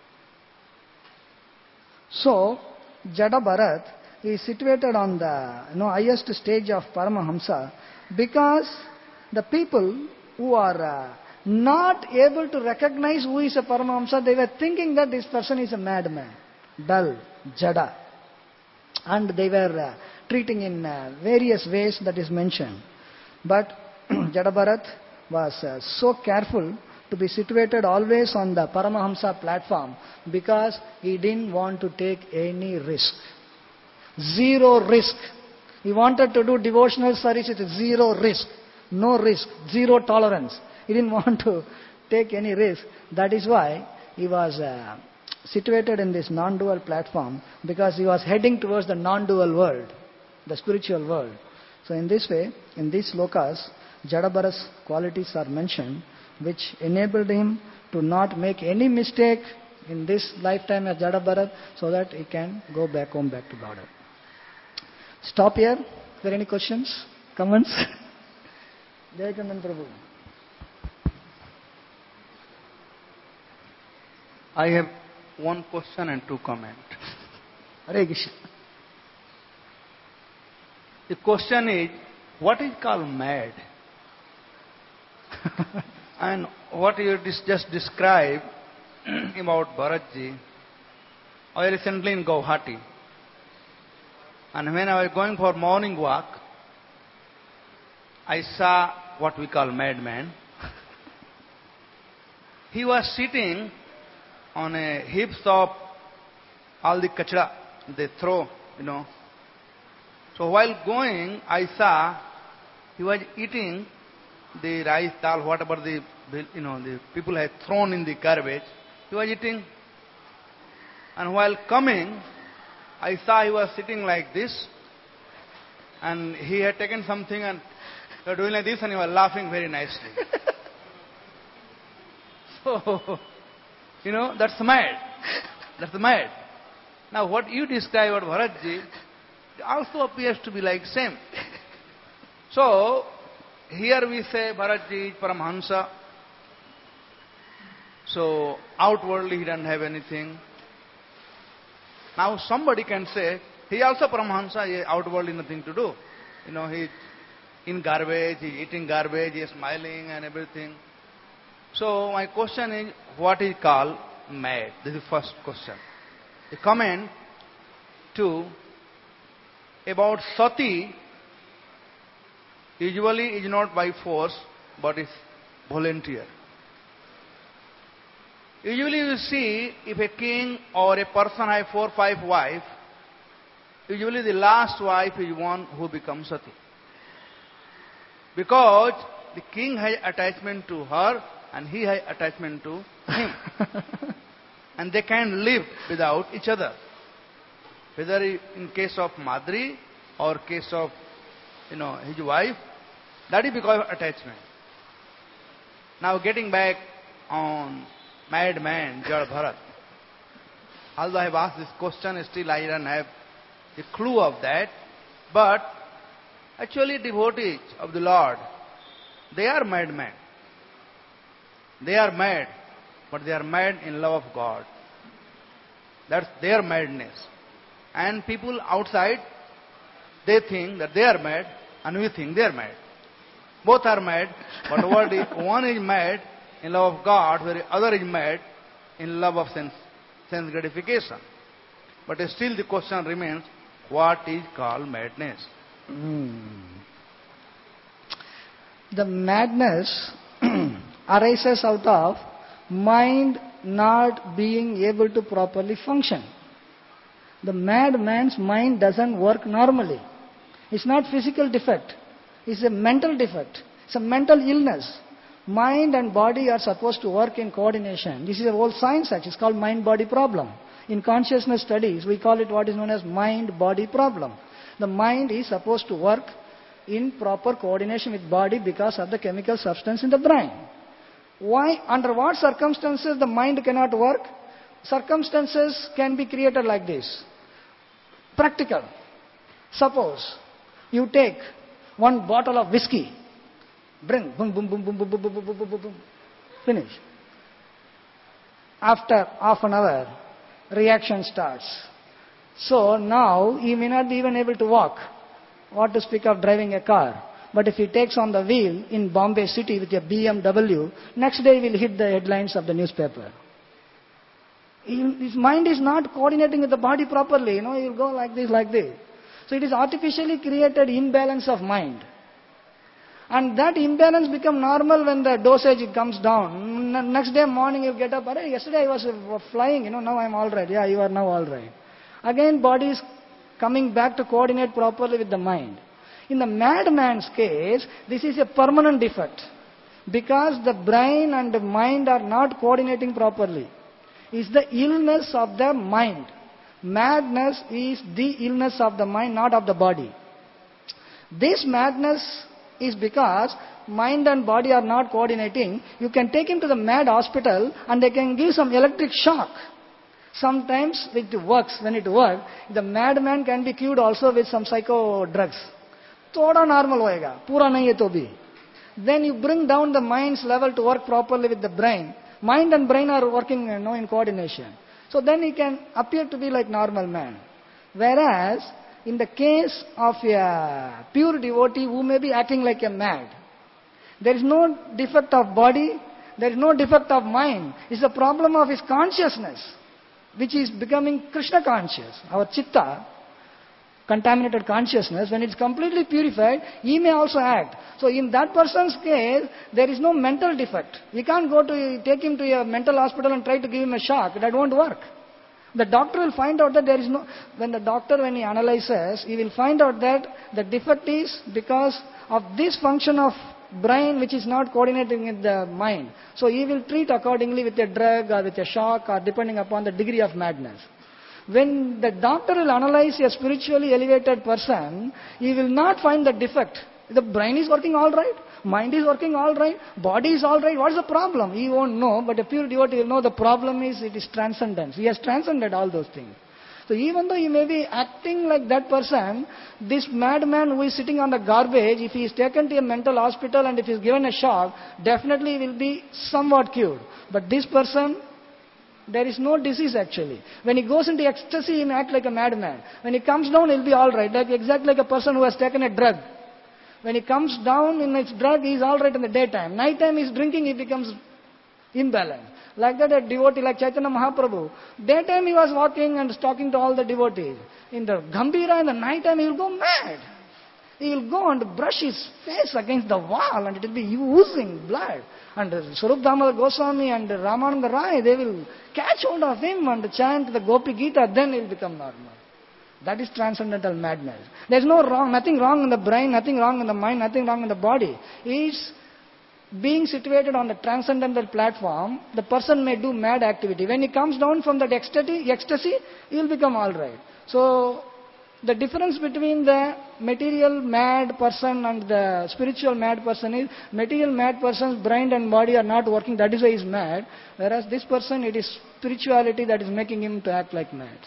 So, Jada Bharat is situated on the you know, highest stage of Paramahamsa because the people who are uh, not able to recognize who is a Paramahamsa, they were thinking that this person is a madman, dull, Jada. And they were uh, treating in uh, various ways that is mentioned. But Jada Bharat was uh, so careful to be situated always on the Paramahamsa platform because he didn't want to take any risk. Zero risk. He wanted to do devotional service with zero risk. No risk, zero tolerance. He didn't want to take any risk. That is why he was uh, situated in this non-dual platform because he was heading towards the non-dual world, the spiritual world. So in this way, in these slokas, Jadabharat's qualities are mentioned, which enabled him to not make any mistake in this lifetime as Jadabharat, so that he can go back home, back to Godhead. Stop here. Are there any questions, comments? Jai Chandan Prabhu. I have one question and two comments. Hare Krishna. The question is, what is called mad? And what you just described about Bharatji, I was recently in Guwahati. And when I was going for morning walk, I saw what we call madman. He was sitting on a heap of all the kachra they throw, you know. So while going, I saw he was eating the rice, dal, whatever the, you know, the people had thrown in the garbage. He was eating. And while coming, I saw he was sitting like this. And he had taken something and he was doing like this and he was laughing very nicely. So, you know, that's mad. That's mad. Now what you describe about Bharatji also appears to be like same. So, here we say Bharatji is Paramahansa. So, outwardly he doesn't have anything. Now somebody can say, he also Paramahansa, he outwardly nothing to do. You know, he in garbage, he eating garbage, he is smiling and everything. So my question is, what is called mad? This is the first question. The comment two, about Sati, usually is not by force, but is volunteer. Usually you see, if a king or a person has four or five wives, usually the last wife is one who becomes Sati. Because the king has attachment to her and he has attachment to him. And they can't live without each other. Whether in case of Madri or case of, you know, his wife, that is because of attachment. Now getting back on madman Jada Bharat. Although I have asked this question, still I don't have the clue of that. But actually devotees of the Lord, they are madmen. They are mad, but they are mad in love of God. That's their madness. And people outside, they think that they are mad, and we think they are mad. Both are mad, but one is mad in love of God, where the other is mad in love of sense, sense gratification. But still the question remains, what is called madness? Mm. The madness arises out of mind not being able to properly function. The madman's mind doesn't work normally. It's not physical defect. It's a mental defect. It's a mental illness. Mind and body are supposed to work in coordination. This is a whole science actually. It's called mind-body problem. In consciousness studies, we call it what is known as mind-body problem. The mind is supposed to work in proper coordination with body because of the chemical substance in the brain. Why? Under what circumstances the mind cannot work? Circumstances can be created like this. Practical. Suppose you take one bottle of whiskey, bring, boom, boom, boom, boom, boom, boom, boom, boom, boom, boom, boom, finish. After half an hour, reaction starts. So now he may not be even able to walk. What to speak of driving a car. But if he takes on the wheel in Bombay city with a B M W, next day he will hit the headlines of the newspaper. His mind is not coordinating with the body properly. You know, he will go like this, like this. So it is artificially created imbalance of mind. And that imbalance becomes normal when the dosage comes down. N- next day morning you get up, yesterday I was flying, you know, now I am all right. Yeah, you are now all right. Again body is coming back to coordinate properly with the mind. In the madman's case, this is a permanent defect. Because the brain and the mind are not coordinating properly. is the illness of the mind. Madness is the illness of the mind, not of the body. This madness is because mind and body are not coordinating. You can take him to the mad hospital and they can give some electric shock. Sometimes it works. When it works, the madman can be cured also with some psycho drugs. Thoda normal hoega, pura nahi hai to bhi. Then you bring down the mind's level to work properly with the brain. Mind and brain are working, you know, in coordination. So then he can appear to be like normal man. Whereas, in the case of a pure devotee who may be acting like a mad, there is no defect of body, there is no defect of mind. It's a problem of his consciousness, which is becoming Krishna conscious. Our chitta, contaminated consciousness, when it's completely purified, he may also act. So in that person's case, there is no mental defect. We can't go to take him to a mental hospital and try to give him a shock. That won't work. The doctor will find out that there is no, when the doctor, when he analyzes, he will find out that the defect is because of this function of brain which is not coordinating with the mind. So he will treat accordingly with a drug or with a shock or depending upon the degree of madness. When the doctor will analyze a spiritually elevated person, he will not find the defect. The brain is working all right, mind is working all right, body is all right. What is the problem? He won't know, but a pure devotee will know the problem is it is transcendence. He has transcended all those things. So even though he may be acting like that person, this madman who is sitting on the garbage, if he is taken to a mental hospital and if he is given a shock, definitely he will be somewhat cured. But this person, there is no disease actually. When he goes into ecstasy, he may act like a madman. When he comes down, he'll be all right, like exactly like a person who has taken a drug. When he comes down in his drug, he is all right in the daytime. Nighttime he is drinking, he becomes imbalanced. Like that, a devotee like Chaitanya Mahaprabhu, daytime he was walking and talking to all the devotees. In the Gambhira, in the nighttime, he will go mad. He will go and brush his face against the wall and it will be oozing blood. And Swarup Damodar Goswami and Ramananda Rai, they will catch hold of him and chant the Gopi Gita, then he will become normal. That is transcendental madness. There is no wrong, nothing wrong in the brain, nothing wrong in the mind, nothing wrong in the body. He is being situated on the transcendental platform. The person may do mad activity. When he comes down from that ecstasy, ecstasy, he will become all right. So, the difference between the material mad person and the spiritual mad person is, material mad person's brain and body are not working, that is why he is mad. Whereas this person, it is spirituality that is making him to act like mad.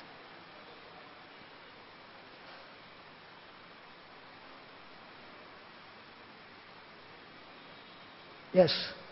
Yes.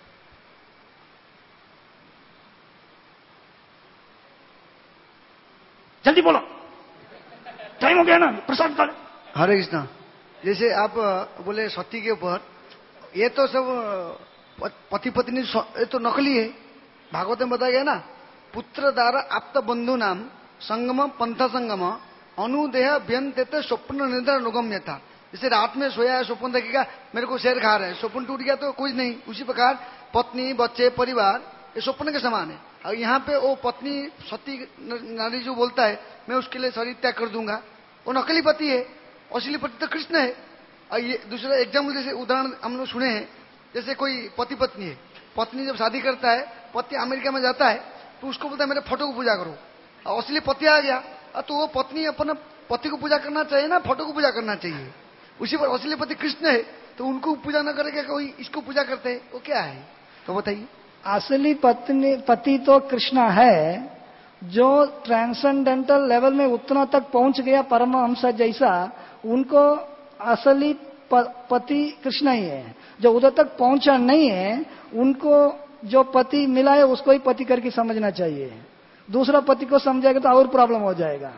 जल्दी बोलो, time हो गया ना, प्रसाद कर। हरे कृष्णा। जैसे आप बोले सती के ऊपर, ये तो सब पति पत्नी ये तो नकली है। भागवत में बताया गया ना, पुत्र द्वारा आप्त बंधु नाम संगम पंथ संगम अनुदेह व्यंत स्वप्न निद्रा अनुगम्य था। जैसे रात में सोया है, स्वप्न देखेगा मेरे को शेर खा रहे हैं, स्वप्न टूट गया तो कुछ नहीं। उसी प्रकार पत्नी बच्चे परिवार ये स्वप्न के समान है। और यहाँ पे वो पत्नी सती नारी जो बोलता है मैं उसके लिए शरीर त्याग कर दूंगा, वो नकली पति है, असली पति तो कृष्ण है। और ये दूसरा एग्जाम्पल जैसे उदाहरण हम लोग सुने हैं, जैसे कोई पति पत्नी है, पत्नी जब शादी करता है, पति अमेरिका में जाता है तो उसको बोलता है मेरे फोटो को पूजा करो, और असली पति आ गया तो वो पत्नी अपना पति को पूजा करना चाहिए ना फोटो को पूजा करना चाहिए। उसी पर असली पति कृष्ण है तो उनको पूजा न करेगा कोई, इसको पूजा करते हैं, वो क्या है तो बताइए। असली पत्नी पति तो कृष्ण है, जो ट्रांसेंडेंटल लेवल में उतना तक पहुंच गया परमहंस जैसा, उनको असली पति कृष्ण ही है। जो उधर तक पहुंचा नहीं है, उनको जो पति मिला है उसको ही पति करके समझना चाहिए। दूसरा पति को समझेगा तो और प्रॉब्लम हो जाएगा।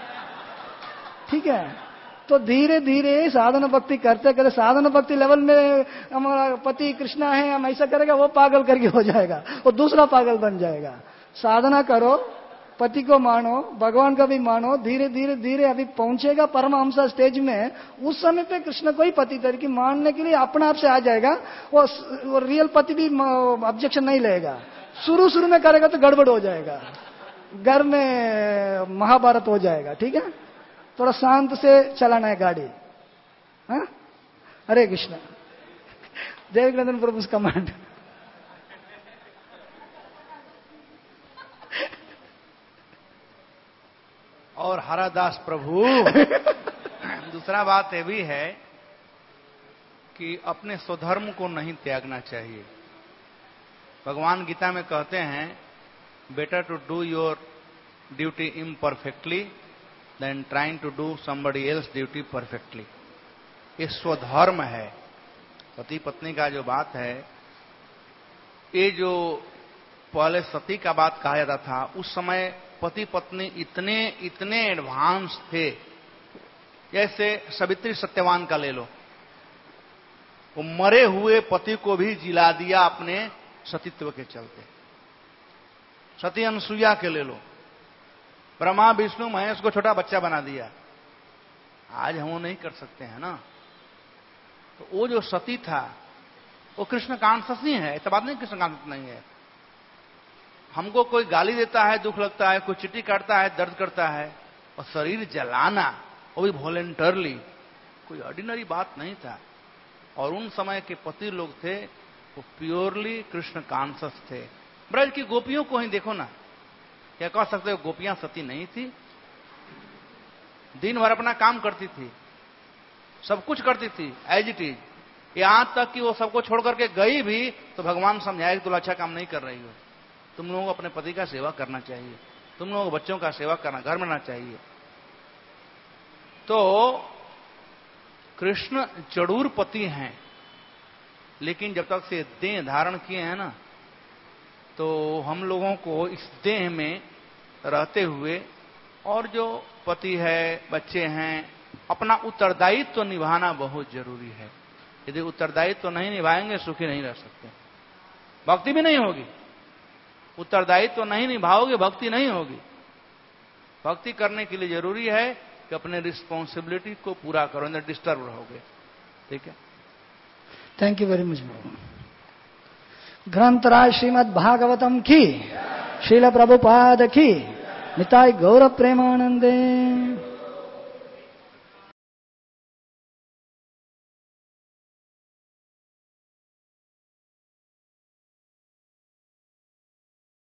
ठीक है, तो धीरे धीरे साधन भक्ति करते करते साधन भक्ति लेवल में हमारा पति कृष्णा है, हम ऐसा करेगा वो पागल करके हो जाएगा, वो दूसरा पागल बन जाएगा। साधना करो, पति को मानो, भगवान का भी मानो, धीरे धीरे धीरे अभी पहुंचेगा परमहंस स्टेज में, उस समय पे कृष्ण को ही पति तरीके मानने के लिए अपने आप से आ जाएगा। वो, वो रियल पति भी ऑब्जेक्शन नहीं लेगा। शुरू शुरू में करेगा तो गड़बड़ हो जाएगा, घर में महाभारत हो जाएगा। ठीक है, थोड़ा शांत से चलाना है गाड़ी। हाँ, हरे कृष्ण। देवकीनंदन प्रभु's कमांड। हरदास प्रभु। दूसरा बात यह भी है कि अपने स्वधर्म को नहीं त्यागना चाहिए। भगवान गीता में कहते हैं, better to do your duty imperfectly than trying to do somebody else duty perfectly. ये स्वधर्म है। पति पत्नी का जो बात है, ये जो पहले सती का बात कहा जाता था, उस समय पति पत्नी इतने इतने एडवांस थे। जैसे सावित्री सत्यवान का ले लो, वो मरे हुए पति को भी जिला दिया अपने सतीत्व के चलते। सती अनसुईया के ले लो, ब्रह्मा विष्णु महेश को छोटा बच्चा बना दिया। आज हम वो नहीं कर सकते हैं ना। तो वो जो सती था वो कृष्ण कांसस नहीं है, ऐसा बात नहीं कृष्ण कांसस नहीं है। हमको कोई गाली देता है, दुख लगता है, कोई चिट्ठी काटता है, दर्द करता है, और शरीर जलाना वो भी वॉलेंटरली, कोई ऑर्डिनरी बात नहीं था। और उन समय के पति लोग थे वो प्योरली कृष्ण कांसस थे। ब्रज की गोपियों को ही देखो ना, क्या कह सकते हो गोपियां सती नहीं थी? दिन भर अपना काम करती थी, सब कुछ करती थी एज इट इज, यहां तक कि वो सबको छोड़ करके गई भी तो भगवान समझाए कि तुम अच्छा काम नहीं कर रही हो, तुम लोगों को अपने पति का सेवा करना चाहिए, तुम लोगों को बच्चों का सेवा करना, घर में रहना चाहिए। तो कृष्ण जरूर पति हैं, लेकिन जब तक से देह धारण किए हैं ना, तो हम लोगों को इस देह में रहते हुए और जो पति है, बच्चे हैं, अपना उत्तरदायित्व तो निभाना बहुत जरूरी है। यदि उत्तरदायित्व तो नहीं निभाएंगे सुखी नहीं रह सकते, भक्ति भी नहीं होगी। उत्तरदायित्व तो नहीं निभाओगे, भक्ति नहीं होगी। भक्ति करने के लिए जरूरी है कि अपने रिस्पॉन्सिबिलिटी को पूरा करो, नहीं डिस्टर्ब रहोगे। ठीक है, थैंक यू वेरी मच बाबू। ग्रंथराज श्रीमद् भागवतम की, श्रील प्रभुपाद की, निताय गौर प्रेमानंदे।